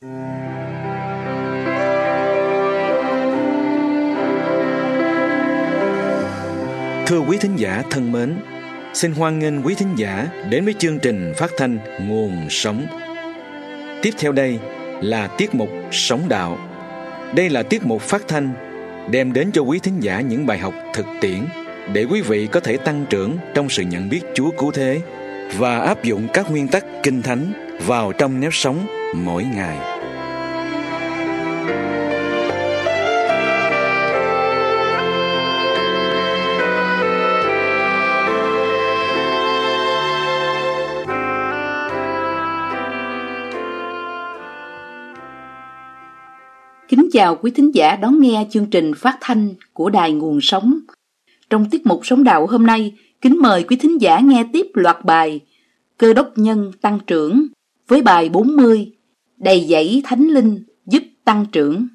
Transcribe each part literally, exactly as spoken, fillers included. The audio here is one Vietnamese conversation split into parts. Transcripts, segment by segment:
Thưa quý thính giả thân mến, xin hoan nghênh quý thính giả đến với chương trình phát thanh Nguồn Sống. Tiếp theo đây là tiết mục Sống Đạo. Đây là tiết mục phát thanh đem đến cho quý thính giả những bài học thực tiễn để quý vị có thể tăng trưởng trong sự nhận biết Chúa cứu thế và áp dụng các nguyên tắc Kinh Thánh vào trong nếp sống mỗi ngày. Kính chào quý thính giả đón nghe chương trình phát thanh của Đài Nguồn Sống. Trong tiết mục Sống Đạo hôm nay, kính mời quý thính giả nghe tiếp loạt bài Cơ đốc nhân tăng trưởng với bài bốn mươi, Đầy dẫy Thánh Linh giúp tăng trưởng.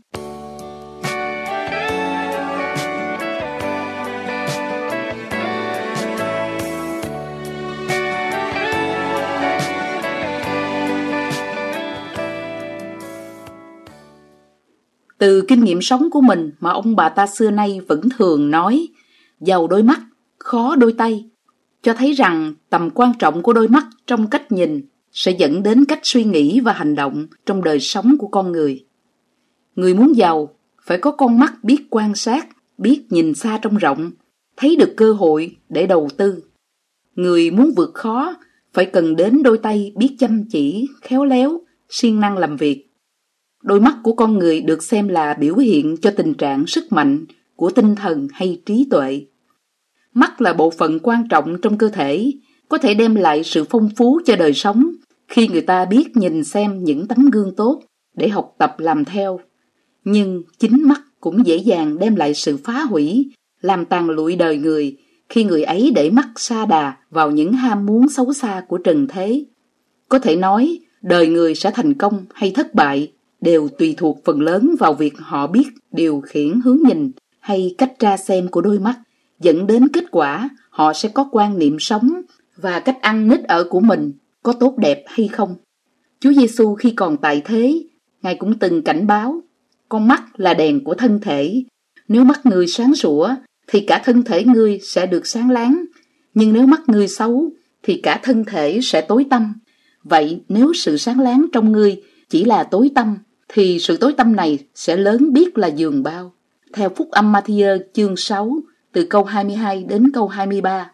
Từ kinh nghiệm sống của mình mà ông bà ta xưa nay vẫn thường nói, giàu đôi mắt, khó đôi tay, cho thấy rằng tầm quan trọng của đôi mắt trong cách nhìn sẽ dẫn đến cách suy nghĩ và hành động trong đời sống của con người. Người muốn giàu phải có con mắt biết quan sát, biết nhìn xa trông rộng, thấy được cơ hội để đầu tư. Người muốn vượt khó phải cần đến đôi tay biết chăm chỉ, khéo léo, siêng năng làm việc. Đôi mắt của con người được xem là biểu hiện cho tình trạng sức mạnh của tinh thần hay trí tuệ. Mắt là bộ phận quan trọng trong cơ thể, có thể đem lại sự phong phú cho đời sống khi người ta biết nhìn xem những tấm gương tốt để học tập làm theo. Nhưng chính mắt cũng dễ dàng đem lại sự phá hủy, làm tàn lụi đời người khi người ấy để mắt sa đà vào những ham muốn xấu xa của trần thế. Có thể nói, đời người sẽ thành công hay thất bại đều tùy thuộc phần lớn vào việc họ biết điều khiển hướng nhìn hay cách tra xem của đôi mắt, dẫn đến kết quả họ sẽ có quan niệm sống và cách ăn nết ở của mình có tốt đẹp hay không. Chúa Giêsu khi còn tại thế, Ngài cũng từng cảnh báo, con mắt là đèn của thân thể. Nếu mắt ngươi sáng sủa thì cả thân thể ngươi sẽ được sáng láng, nhưng nếu mắt ngươi xấu thì cả thân thể sẽ tối tăm. Vậy nếu sự sáng láng trong ngươi chỉ là tối tăm, thì sự tối tăm này sẽ lớn biết là giường bao. Theo Phúc Âm Ma-thi-ơ chương sáu, từ câu hai mươi hai đến câu hai mươi ba.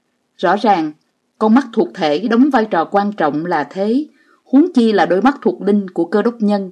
Rõ ràng, con mắt thuộc thể đóng vai trò quan trọng là thế, huống chi là đôi mắt thuộc linh của Cơ đốc nhân.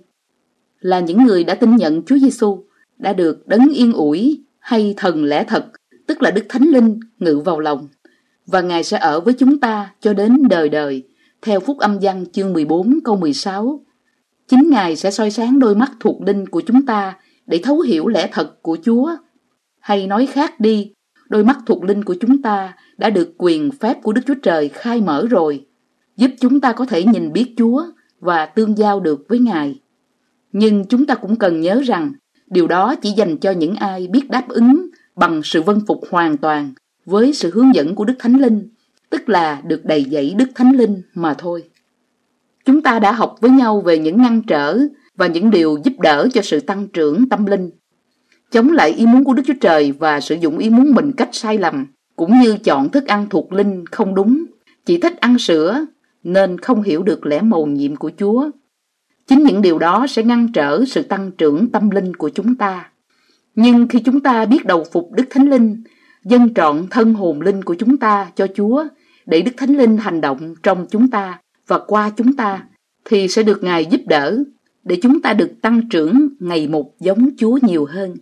Là những người đã tin nhận Chúa Giêsu, đã được Đấng yên ủi hay thần lẽ thật, tức là Đức Thánh Linh ngự vào lòng, và Ngài sẽ ở với chúng ta cho đến đời đời. Theo Phúc Âm Giăng chương mười bốn câu mười sáu. Chính Ngài sẽ soi sáng đôi mắt thuộc linh của chúng ta để thấu hiểu lẽ thật của Chúa. Hay nói khác đi, đôi mắt thuộc linh của chúng ta đã được quyền phép của Đức Chúa Trời khai mở rồi, giúp chúng ta có thể nhìn biết Chúa và tương giao được với Ngài. Nhưng chúng ta cũng cần nhớ rằng, điều đó chỉ dành cho những ai biết đáp ứng bằng sự vâng phục hoàn toàn với sự hướng dẫn của Đức Thánh Linh, tức là được đầy dẫy Đức Thánh Linh mà thôi. Chúng ta đã học với nhau về những ngăn trở và những điều giúp đỡ cho sự tăng trưởng tâm linh, chống lại ý muốn của Đức Chúa Trời và sử dụng ý muốn mình cách sai lầm, cũng như chọn thức ăn thuộc linh không đúng, chỉ thích ăn sữa nên không hiểu được lẽ mầu nhiệm của Chúa. Chính những điều đó sẽ ngăn trở sự tăng trưởng tâm linh của chúng ta. Nhưng khi chúng ta biết đầu phục Đức Thánh Linh, dâng trọn thân hồn linh của chúng ta cho Chúa, để Đức Thánh Linh hành động trong chúng ta và qua chúng ta, thì sẽ được Ngài giúp đỡ để chúng ta được tăng trưởng ngày một giống Chúa nhiều hơn.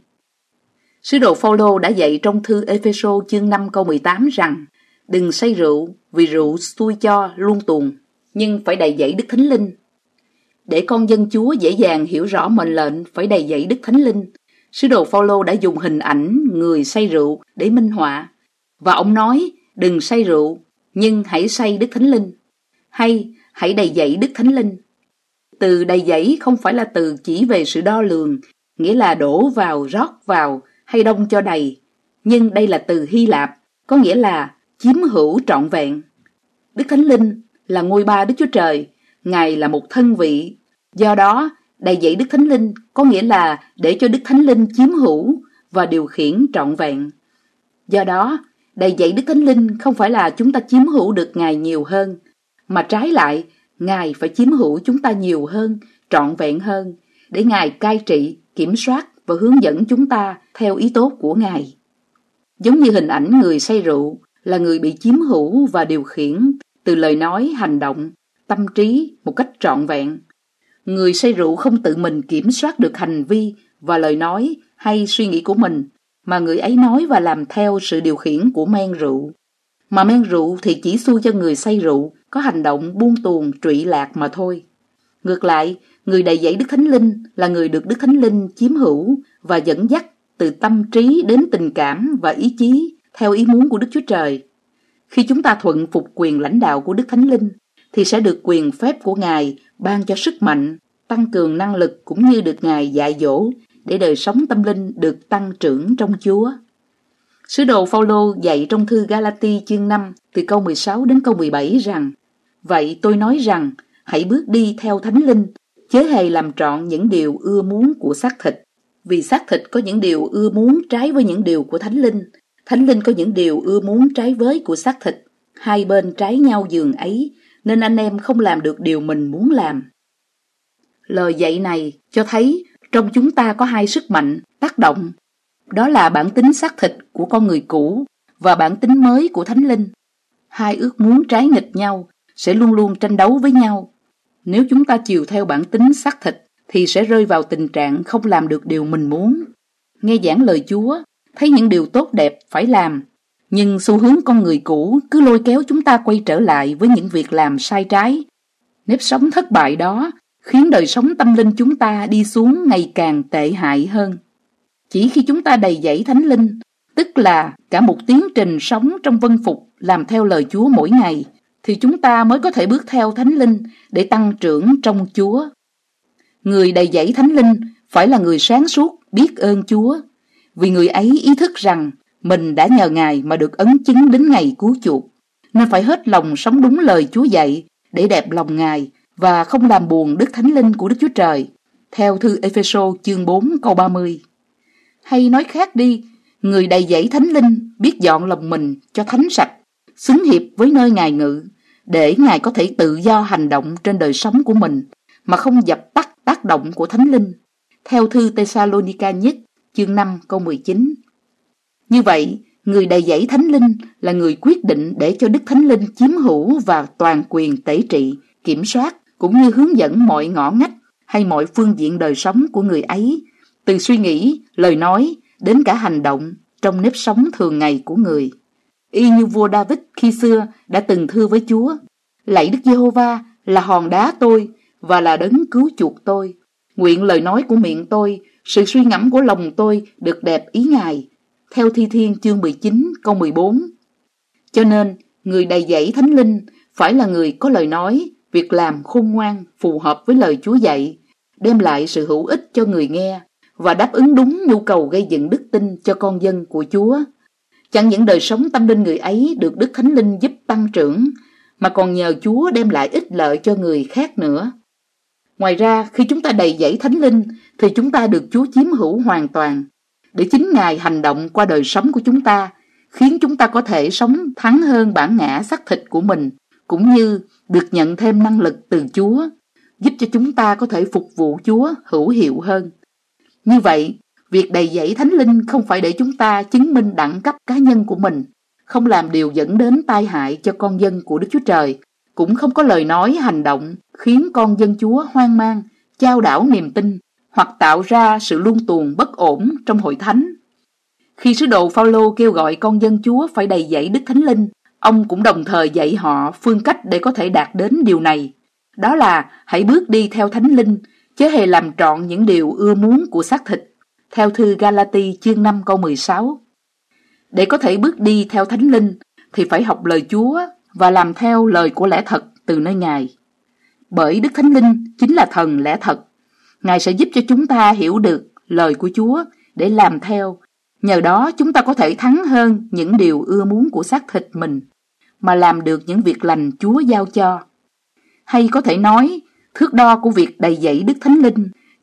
Sứ đồ Phao-lô đã dạy trong thư Ê-phê-sô chương năm câu mười tám rằng: đừng say rượu, vì rượu xui cho luôn tuồng, nhưng phải đầy dẫy Đức Thánh Linh. Để con dân Chúa dễ dàng hiểu rõ mệnh lệnh phải đầy dẫy Đức Thánh Linh, sứ đồ Phao-lô đã dùng hình ảnh người say rượu để minh họa, và ông nói: đừng say rượu, nhưng hãy say Đức Thánh Linh, hay hãy đầy dẫy Đức Thánh Linh. Từ đầy dẫy không phải là từ chỉ về sự đo lường, nghĩa là đổ vào, rót vào hay đông cho đầy, nhưng đây là từ Hy Lạp, có nghĩa là chiếm hữu trọn vẹn. Đức Thánh Linh là ngôi ba Đức Chúa Trời, Ngài là một thân vị, do đó Đầy dẫy Đức Thánh Linh có nghĩa là để cho Đức Thánh Linh chiếm hữu và điều khiển trọn vẹn. Do đó, đầy dẫy Đức Thánh Linh không phải là chúng ta chiếm hữu được Ngài nhiều hơn, mà trái lại, Ngài phải chiếm hữu chúng ta nhiều hơn, trọn vẹn hơn, để Ngài cai trị, kiểm soát và hướng dẫn chúng ta theo ý tốt của Ngài. Giống như hình ảnh người say rượu là người bị chiếm hữu và điều khiển từ lời nói, hành động, tâm trí một cách trọn vẹn. Người say rượu không tự mình kiểm soát được hành vi và lời nói hay suy nghĩ của mình, mà người ấy nói và làm theo sự điều khiển của men rượu. Mà men rượu thì chỉ xui cho người say rượu có hành động buông tuồng trụy lạc mà thôi. Ngược lại, người đầy dẫy Đức Thánh Linh là người được Đức Thánh Linh chiếm hữu và dẫn dắt từ tâm trí đến tình cảm và ý chí theo ý muốn của Đức Chúa Trời. Khi chúng ta thuận phục quyền lãnh đạo của Đức Thánh Linh, thì sẽ được quyền phép của Ngài ban cho sức mạnh, tăng cường năng lực cũng như được Ngài dạy dỗ để đời sống tâm linh được tăng trưởng trong Chúa. Sứ đồ Phao-lô dạy trong thư Ga-la-ti chương năm từ câu mười sáu đến câu mười bảy rằng: Vậy tôi nói rằng, hãy bước đi theo Thánh Linh, chớ hề làm trọn những điều ưa muốn của xác thịt. Vì xác thịt có những điều ưa muốn trái với những điều của Thánh Linh, Thánh Linh có những điều ưa muốn trái với của xác thịt. Hai bên trái nhau giường ấy, nên anh em không làm được điều mình muốn làm. Lời dạy này cho thấy trong chúng ta có hai sức mạnh tác động. Đó là bản tính xác thịt của con người cũ và bản tính mới của Thánh Linh. Hai ước muốn trái nghịch nhau sẽ luôn luôn tranh đấu với nhau. Nếu chúng ta chiều theo bản tính xác thịt thì sẽ rơi vào tình trạng không làm được điều mình muốn. Nghe giảng lời Chúa, thấy những điều tốt đẹp phải làm, nhưng xu hướng con người cũ cứ lôi kéo chúng ta quay trở lại với những việc làm sai trái. Nếp sống thất bại đó khiến đời sống tâm linh chúng ta đi xuống ngày càng tệ hại hơn. Chỉ khi chúng ta đầy dẫy Thánh Linh, tức là cả một tiến trình sống trong vâng phục làm theo lời Chúa mỗi ngày, thì chúng ta mới có thể bước theo Thánh Linh để tăng trưởng trong Chúa. Người đầy dẫy Thánh Linh phải là người sáng suốt biết ơn Chúa, vì người ấy ý thức rằng mình đã nhờ Ngài mà được ấn chứng đến ngày cứu chuộc, nên phải hết lòng sống đúng lời Chúa dạy để đẹp lòng Ngài và không làm buồn Đức Thánh Linh của Đức Chúa Trời, theo thư Ê-phê-sô chương bốn câu ba mươi. Hay nói khác đi, người đầy dẫy Thánh Linh biết dọn lòng mình cho thánh sạch, xứng hiệp với nơi Ngài ngự, để Ngài có thể tự do hành động trên đời sống của mình, mà không dập tắt tác động của Thánh Linh, theo thư Tê-sa-lô-ni-ca nhất chương năm câu mười chín. Như vậy, người đầy dẫy Thánh Linh là người quyết định để cho Đức Thánh Linh chiếm hữu và toàn quyền tể trị, kiểm soát, cũng như hướng dẫn mọi ngõ ngách hay mọi phương diện đời sống của người ấy, từ suy nghĩ, lời nói đến cả hành động trong nếp sống thường ngày của người. Y như vua David khi xưa đã từng thưa với Chúa: Lạy Đức Giê-hô-va là hòn đá tôi và là đấng cứu chuộc tôi. Nguyện lời nói của miệng tôi, sự suy ngẫm của lòng tôi được đẹp ý Ngài, theo Thi Thiên chương mười chín câu mười bốn. Cho nên, người đầy dẫy Thánh Linh phải là người có lời nói, việc làm khôn ngoan, phù hợp với lời Chúa dạy, đem lại sự hữu ích cho người nghe và đáp ứng đúng nhu cầu gây dựng đức tin cho con dân của Chúa. Chẳng những đời sống tâm linh người ấy được Đức Thánh Linh giúp tăng trưởng, mà còn nhờ Chúa đem lại ích lợi cho người khác nữa. Ngoài ra, khi chúng ta đầy dẫy Thánh Linh thì chúng ta được Chúa chiếm hữu hoàn toàn, để chính Ngài hành động qua đời sống của chúng ta, khiến chúng ta có thể sống thắng hơn bản ngã xác thịt của mình, cũng như được nhận thêm năng lực từ Chúa, giúp cho chúng ta có thể phục vụ Chúa hữu hiệu hơn. Như vậy, việc đầy dẫy Thánh Linh không phải để chúng ta chứng minh đẳng cấp cá nhân của mình, không làm điều dẫn đến tai hại cho con dân của Đức Chúa Trời, cũng không có lời nói hành động khiến con dân Chúa hoang mang, chao đảo niềm tin, hoặc tạo ra sự luân tuồng bất ổn trong hội thánh. Khi sứ đồ Phao-lô kêu gọi con dân Chúa phải đầy dẫy Đức Thánh Linh, ông cũng đồng thời dạy họ phương cách để có thể đạt đến điều này. Đó là hãy bước đi theo Thánh Linh, chớ hề làm trọn những điều ưa muốn của xác thịt, theo thư Ga-la-ti chương năm câu mười sáu. Để có thể bước đi theo Thánh Linh thì phải học lời Chúa và làm theo lời của lẽ thật từ nơi Ngài. Bởi Đức Thánh Linh chính là thần lẽ thật. Ngài sẽ giúp cho chúng ta hiểu được lời của Chúa để làm theo. Nhờ đó chúng ta có thể thắng hơn những điều ưa muốn của xác thịt mình, mà làm được những việc lành Chúa giao cho. Hay có thể nói, thước đo của việc đầy dẫy Đức Thánh Linh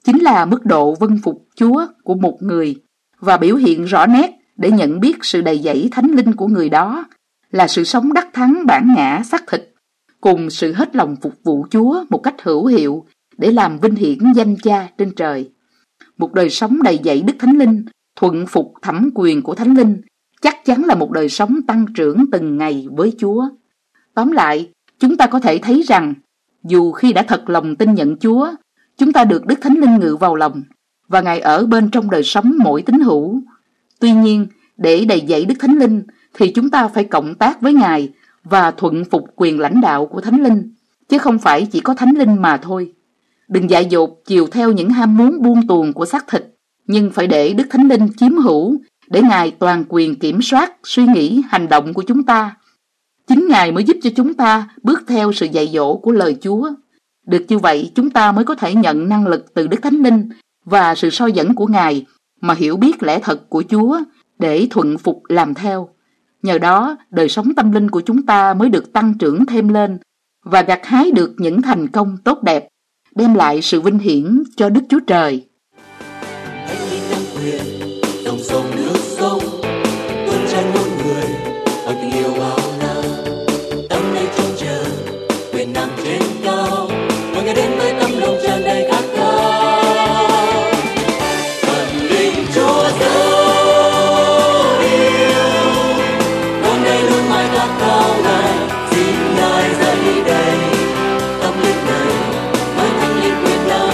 chính là mức độ vâng phục Chúa của một người, và biểu hiện rõ nét để nhận biết sự đầy dẫy thánh linh của người đó là sự sống đắc thắng bản ngã xác thịt, cùng sự hết lòng phục vụ Chúa một cách hữu hiệu để làm vinh hiển danh Cha trên trời. Một đời sống đầy dẫy Đức Thánh Linh, thuận phục thẩm quyền của Thánh Linh, chắc chắn là một đời sống tăng trưởng từng ngày với Chúa. Tóm lại, chúng ta có thể thấy rằng, dù khi đã thật lòng tin nhận Chúa, chúng ta được Đức Thánh Linh ngự vào lòng, và Ngài ở bên trong đời sống mỗi tín hữu. Tuy nhiên, để đầy dẫy Đức Thánh Linh, thì chúng ta phải cộng tác với Ngài và thuận phục quyền lãnh đạo của Thánh Linh, chứ không phải chỉ có Thánh Linh mà thôi. Đừng dại dột chiều theo những ham muốn buông tuồng của xác thịt, nhưng phải để Đức Thánh Linh chiếm hữu, để Ngài toàn quyền kiểm soát suy nghĩ, hành động của chúng ta. Chính Ngài mới giúp cho chúng ta bước theo sự dạy dỗ của lời Chúa. Được như vậy, chúng ta mới có thể nhận năng lực từ Đức Thánh Linh và sự soi dẫn của Ngài mà hiểu biết lẽ thật của Chúa để thuận phục làm theo. Nhờ đó, đời sống tâm linh của chúng ta mới được tăng trưởng thêm lên và gặt hái được những thành công tốt đẹp, đem lại sự vinh hiển cho Đức Chúa Trời. Thánh linh năng quyền, dòng sông nước sông, tuôn tràn muôn người, ở tình yêu bao la. Tâm đây trông chờ, quyền năng trên cao, mọi người đến với tâm lòng tràn đầy khát khao. Thần linh Chúa dấu yêu, con đây luôn mãi khát khao Ngài, xin Ngài dậy đây, tâm linh này với thánh linh quyền năng.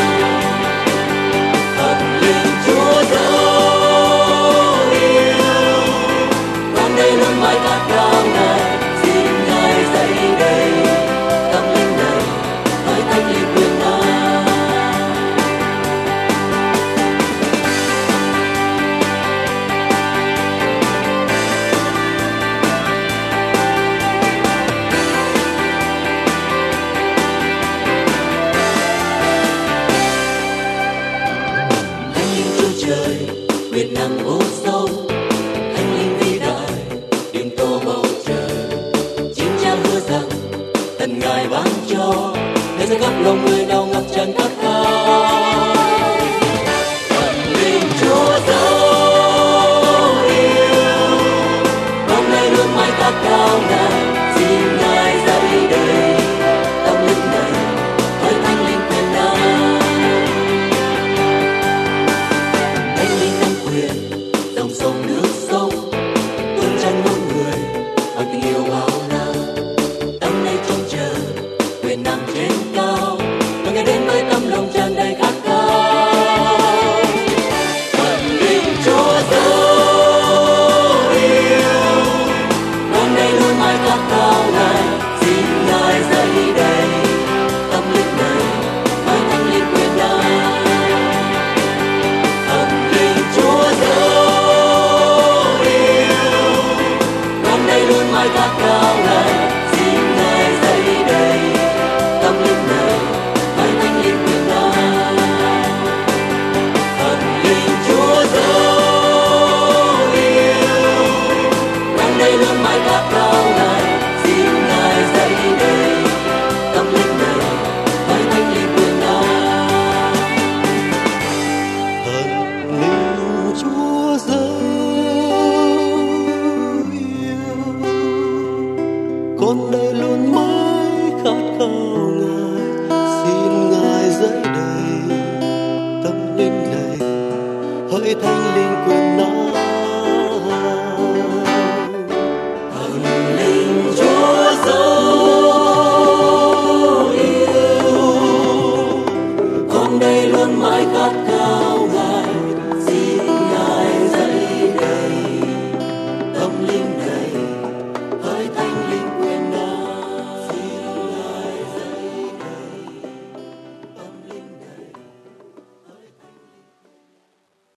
Thần linh Chúa dấu yêu, con đây luôn mãi khát khao Ngài, xin Ngài dậy đây, tâm linh này với thánh linh quyền năng. Thánh linh Chúa Trời, quyền năng vô sâu, thánh linh vĩ đại, điểm tô bầu trời. Chính Cha hứa rằng, tần Ngài ban cho, để sẽ khắp lòng người nào ngập tràn khát khao. Thần linh Chúa dấu yêu, con đây luôn mãi khát khao Ngài, xin Ngài dậy đây, tâm linh này với thánh linh quyền năng. Thánh linh năng quyền, dòng sông nước sông, tuôn tràn muôn người, bằng tình yêu bao la. Tâm đây trông chờ, quyền năng trên cao, mọi người đến với tâm lòng tràn đầy khát khao. Thần linh Chúa dấu yêu, con đây luôn mãi khát khao Ngài, xin Ngài dậy đây, tâm linh này với thánh linh quyền năng. Thần linh Chúa dấu yêu, con đây luôn mãi khát khao Ngài, xin Ngài dậy đây, tâm linh này với thánh linh quyền năng. Thần linh Chúa dấu yêu, con đây luôn mãi khát khao Ngài, xin Ngài dậy đây, tâm linh này với thánh linh quyền năng. Thần linh Chúa dấu yêu, con đây luôn mãi khát khao Ngài, xin Ngài dậy đây, tâm linh này hỡi thánh linh quyền năng.